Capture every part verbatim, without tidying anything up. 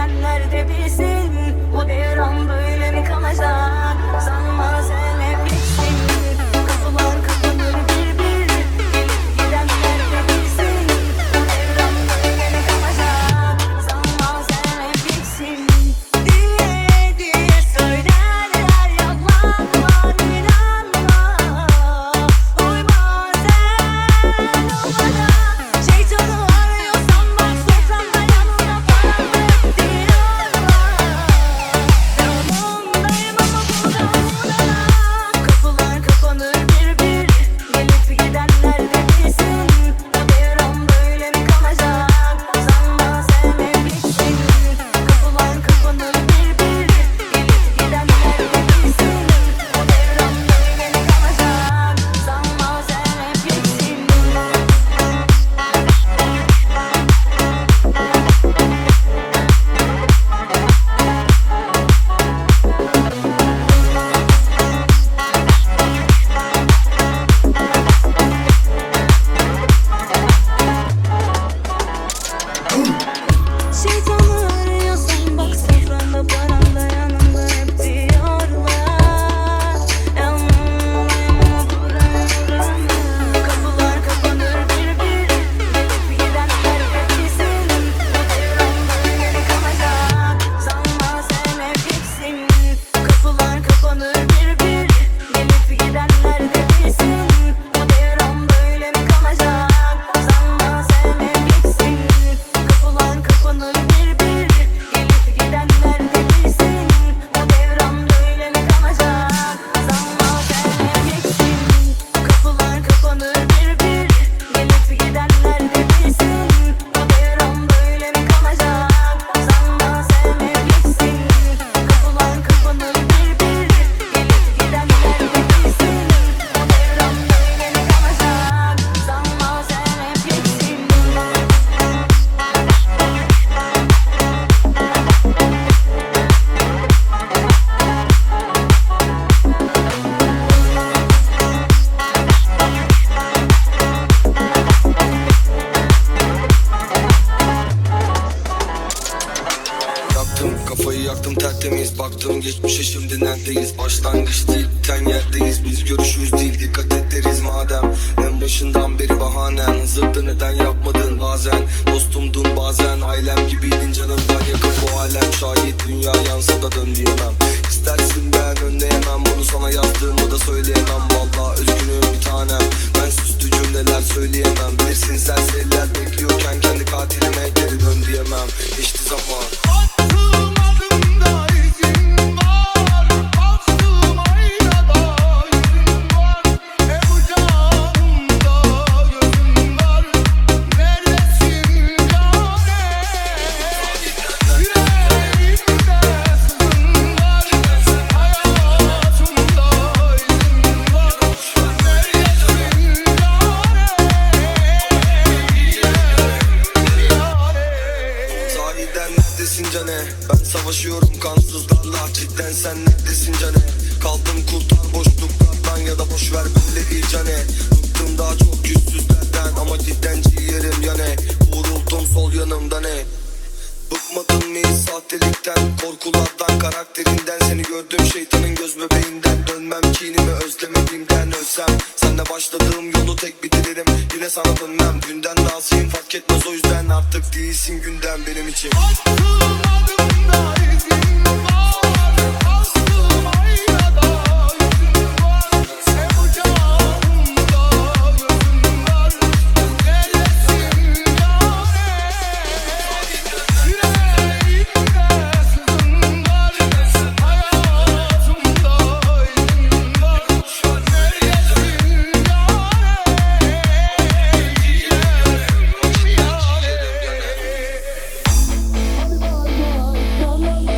gidenler de bilsin, bu devran böyle mi kalacak? Sanma sen hep gitsin, kapılar kapanır bir bir. Gelip gidenler de bilsin, bu devran böyle mi kalacak? Sanma sen hep gitsin diye diye söylerler, yalanlar inanma. Uyma sen onlara, şeytanı arıyorsan bak sofranda yanına param yok diyorlar. Yanındayım ama buradan buradan. Kapılar kapanır bir bir, gelip gidenler de bilsin, bu devran böyle mi kalacak? Sanma sen hep gitsin, kapılar kapanır bir bir, gelip gidenler de bilsin, bu devran böyle mi kalacak? Sanma sen hep gitsin. Şeytanı arıyorsan bak sofranda param da yanında hep diyorlar. Yanındayım ama buram kapılar kapanır bir bir, gelip gidenler de bilsin, bu devran böyle mi kalacak? Sanma sen hep gitsin, kapılar kapanır bir bir, gelip gidenler de bilsin, bu devran böyle mi kalacak? Sanma sen hep gitsin, kapılar kapanır bir bir, gelip gidenler de bilsin, bu devran böyle mi kalacak? Sanma sen hep gitsin, kapılar kapanır bir bir, gelip gidenler de bilsin, bu devran böyle mi kalacak? Sanma sen hep gitsin, kapılar kapanır bir bir, gelip gidenler de bilsin, bu devran böyle mi kalacak? Sanma sen hep gitsin. Yaktım kafayı yaktım tertemiz, baktım geçmişe şimdi neredeyiz? Başlangıç değil biten yerdeyiz, biz görüşürüz değil dikkat ederiz madem. En başından beri bahanen hazırdı, neden yapmadın bazen? Dostumdun bazen, ailem gibiydin canımdan yakın bu alem. Şayet dünya yansa da dön diyemem. İstersin ben önleyemem, bunu sana yazdığımı da söyleyemem. Vallahi üzgünüm bir tanem, ben süslü cümleler söyleyemem. Bilirsin serseriler bekliyorken kendi katilime geri dön diyemem. Geçti zaman. Attığım adımda izin var, baktığım aynada yüzün var. Hep ucağımda gözün var, neredesin cane? Yüreğimde sızın var, hayatımda izin var. Neredesin cane? Sahiden neredesin cane? Ben savaşıyorum kansızlarla, cidden sen neredesin cane? Kaldım kurtar boşluklardan ya da boşver böyle değil cane. Bıktım daha çok yüzsüzlerden ama cidden ciğerim yane. Vuruldum sol yanımda ne? Bıkmadın mı hiç sahtelikten, korkulardan, karakterinden? Seni gördüm şeytanın göz bebeğinden. Dönmem kinimi özlemediğimden, ölsem senle başladığım yolu tek bitiririm. Yine sana dönmem, günden razıyım fark etmez o yüzden. Artık değilsin gündem benim için. Attığım adımda izin var, bastığım aynada yüzün var. Hep ucağımda gözün var, neredesin cane? Yüreğimde sızın var, hayatımda izin var. Neredesin cane?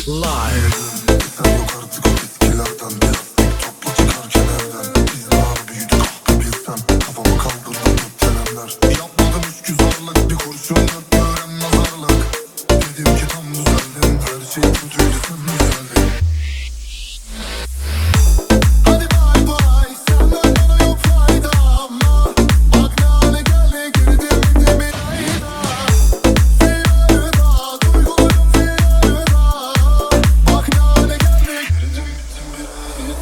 Live. Sen yok artık o eskilerden. Biraz TikTok'la çıkarken evden. Biz daha büyüdük ah bilsen. Kafamı kaldırdım gökdelenler. Yapmadım üç güzarlık, bir kurşunluk öğren nazarlık. Dedim ki tam düzeldim. Her şey kötüydü sen güzeldin. Hadi bay bay, senden bana yok fayda ama bak ne hale geldi, girdim bir de bir ayda. Fiyarda, duygularım fiyarda. Bak ne hale geldi, girdim bir ayda.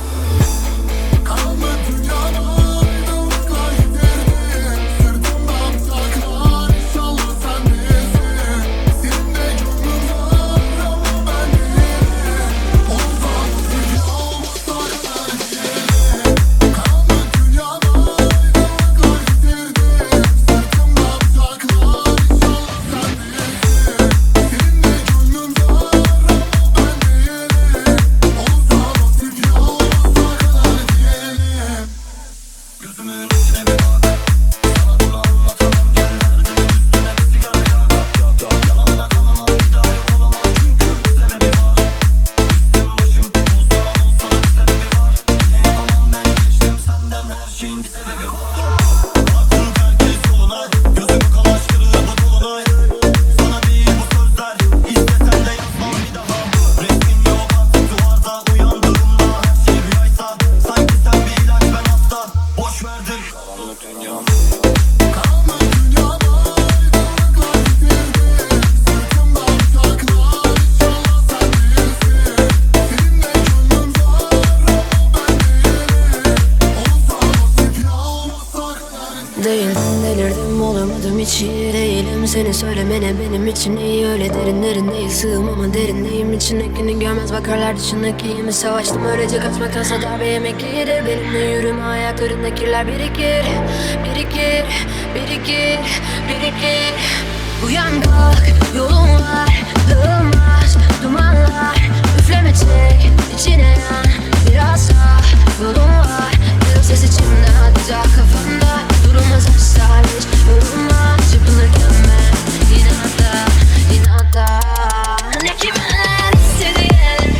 Kalmadı dünyama aydınlıklar getirdim. Sırtımda bıçaklar, inşallah sen değilsin. Senin de gönlün var ama ben değilim. Olsam sevgi olmasa kadar diyelim. Kalmadı dünyama aydınlıklar getirdim. Sırtımda bıçaklar, inşallah sen değilsin. Senin de gönlün var ama ben değilim. Olsam sevgi olmasa kadar diyelim. Gözümün içine bir bak, sana bunu anlatamam. Gel derdimin üstüne bir sigara yak, yak, yak. Yalanla kalamam, bir daha yok olamam. Çünkü bir sebebi var. Üstüm başım olsa olsa bir sebebi var. Ne yapamam ben, geçtim senden, her şeyin bir sebebi var. Baktım herkes yoluna, gözümü kamaştırıyordu dolunay. Sana değil bu sözler, istesen de yazmam bir daha. Resmin yok artık duvarda, uyandığımda her şey rüyaysa. Sanki sen bir ilaç, ben hasta, boş verdin karanlık dünyam. Kalmadı dünyama aydınlıklar getirdim. Sırtımda bıçaklar, inşallah sen değilsin. Senin de gönlün var ama ben değilim. Olsam o sepya olmasa kadar. Değildim, delirdim, olamadım, hiç iyi değilim. Seni söylemene benim için iyi, öyle derinlerin değil. Sığım ama derindeyim, içindekini görmez bakarlar dışındakiyimi. Savaştım öylece kaçmaktansa darbe yemek iyidir. Benimle yürüme, ayaklarında kirler birikir. Birikir, birikir, birikir. Uyan kalk, yolun var, dağılmaz dumanlar. Üfleme çek, içine yan, biraz daha yolun var. Yıl ses içimde, güzel kafamda. Durulmaz asla hiç yorulma. Çırpınırken ben inatla, inatla. Ne kimin istediğin,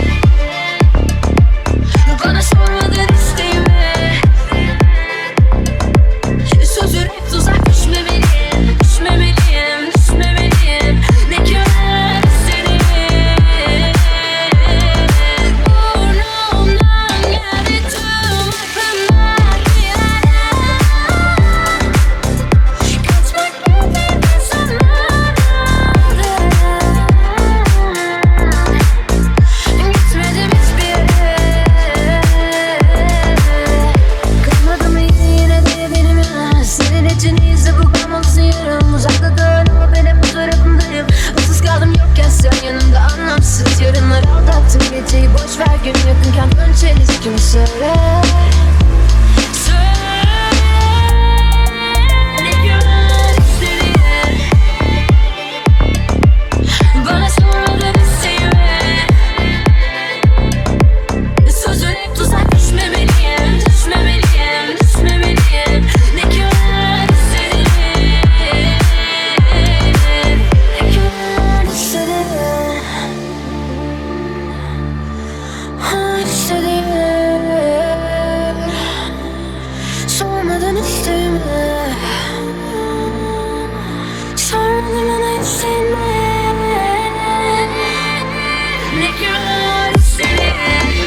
bana sormadın isteğimi. Söz yürek tuzak, düşmemeliyim, düşmemeliyim, düşmemeliyim. Ne kimin istediğin, burnumdan geldi tüm aklımdaki yere. Kaçmak gibi insanlardan gitmedim hiçbir yere. Kalmadı mı yine de benim ya? Senin için iyisi bu, kalmalısın yarım. Uzakta dön ama ben hep bu tarafındayım. Issız kaldım yokken sen yanımda, anlamsız yarınlar aldattım geceyi. Boş ver gün yakınken dön çelişkimi söyle. Söyle ne kimin istediğin, bana sormadın isteğimi. Söz yürek tuzak, düşmemeliyim, düşmemeliyim, düşmemeliyim. Ne kimin istediğin, ne kimin istediğin, ha istediğin. Sormadın isteğimi, sormadın bana isteğimi. Ne kimin istediğin,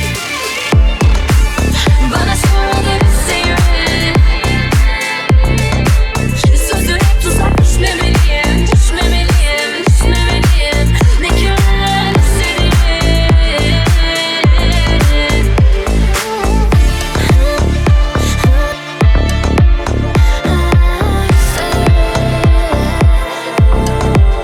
bana sormadın isteğimi. Sözü hep tuzak, düşmemeliyim, düşmemeliyim, düşmemeliyim. Ne kimin istediğin, istediğin.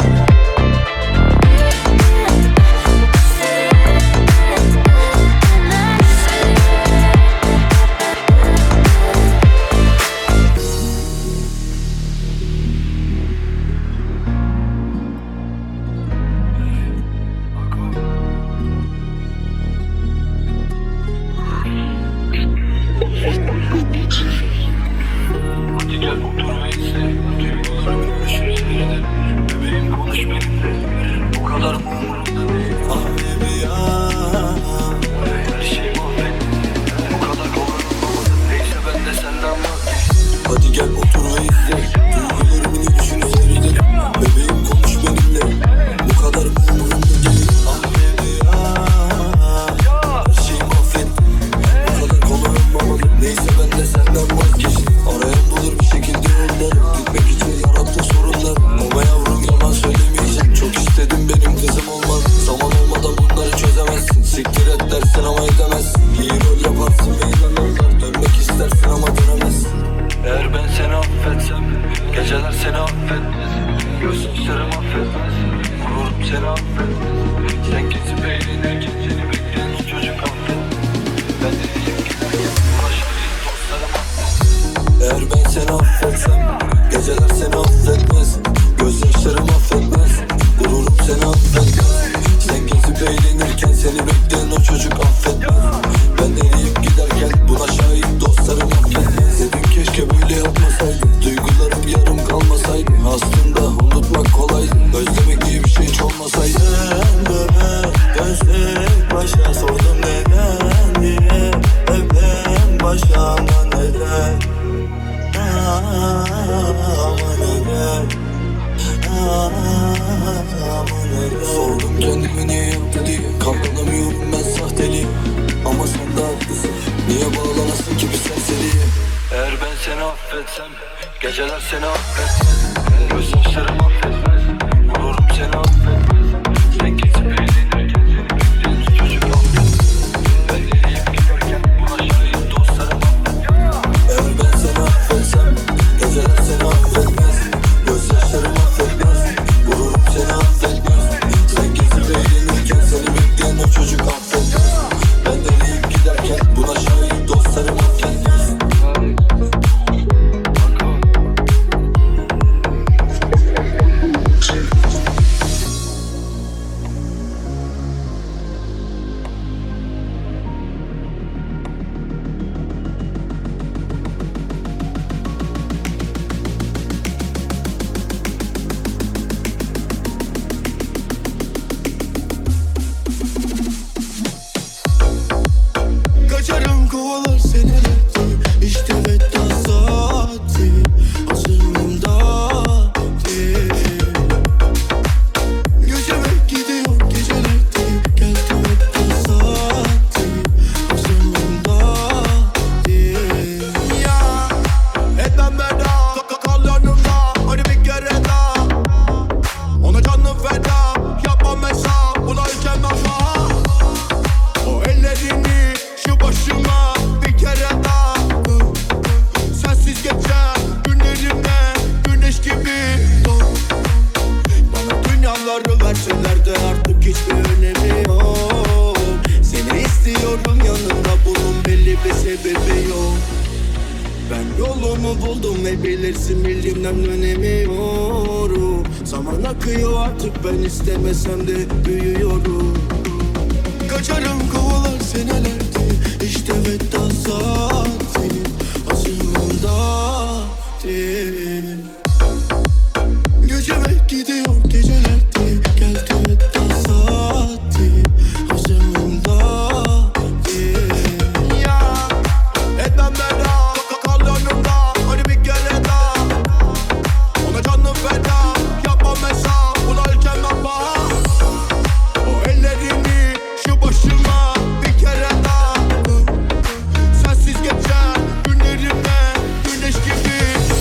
Gözyaşlarım affetmez, gururum seni affetmez. Sen kesip eğlenirken seni bekleyen o çocuk affetmez. Ben deliyim giderken ulaşmayı dostlarım affetmez. Eğer ben seni affetsem geceler seni affetmez. Gözyaşlarım affetmez, gururum seni affetmez. Sen kesip eğlenirken seni bekleyen o çocuk affetmez. Ben deliyim giderken buna şahit dostlarım affetmez. Dedim keşke böyle yapmasaydım, duygularım yarım kalmasaydı. Aslında unutmak kolay, özlemek diye bir şey hiç olmasaydı. Sen bebek gözlük başa sordum neden diye. Hep başa ama neden, ama neden, ama neden. Sordum kendime niye yaptı diye, kalkamıyorum ben sahteliğim. Ama sen de haklısın, niye bağlanasın ki bir serseriye. Eğer ben seni affetsem geceler seni affetmez. Gözyaşlarım affetmez, gururum seni affetmez. Sen kesip eğlenirken seni bekleyen o çocuk affetmez. Ben deliyim giderken buna şahit dostlarım affetmez. Eğer ben seni affetsem geceler seni affetmez. Gözyaşlarım affetmez, gururum seni affetmez. Sen kesip eğlenirken seni bekleyen o çocuk affetmez. Ben deliyim giderken buna şahit dostlarım affetmez. Kaçarım kovalar senelerdi, işte veda saati. Hazırlığımda değil. Geceme gidiyor gecelerdi, geldi veda saati. Hazırlığımda değil. Ya etmem veda, kal, kal yanımda, hadi bir kere daha. Ona canım feda, yapmam hesap, buna ülkemden daha. O ellerini şu başıma bir kere daha. Sensiz geçer günlerimde güneş gibi. Bana dünyaları verseler de artık hiçbir önemi yok. Seni istiyorum yanımda, bunun belli bir sebebi yok. Ben yolumu buldum ve bilirsin bildiğimden dönemiyorum. Zaman akıyor artık, ben istemesem de büyüyorum. Kaçarım kovalar senelerdi, işte veda saati. Hazırlığımda değil. Geceme gidiyor gecelerdi, geldi veda saati. Hazırlığımda değil. Ya etmem veda, kal yanımda, hadi bir kere daha. Ona canım feda, yapmam hesap, buna ülkemden bahar. O ellerini şu başıma bir kere daha. Sensiz geçer günlerimde güneş gibi.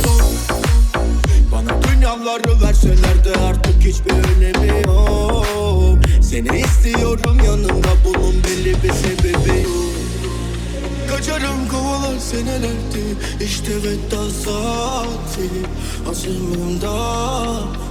Bana dünyaları verseler de artık hiçbir önemi yok. Seni istiyorum yanımda, bunun belli bir sebebi yok. Kaçarım kovalar senelerdi, işte veda saati. Hazırlığımda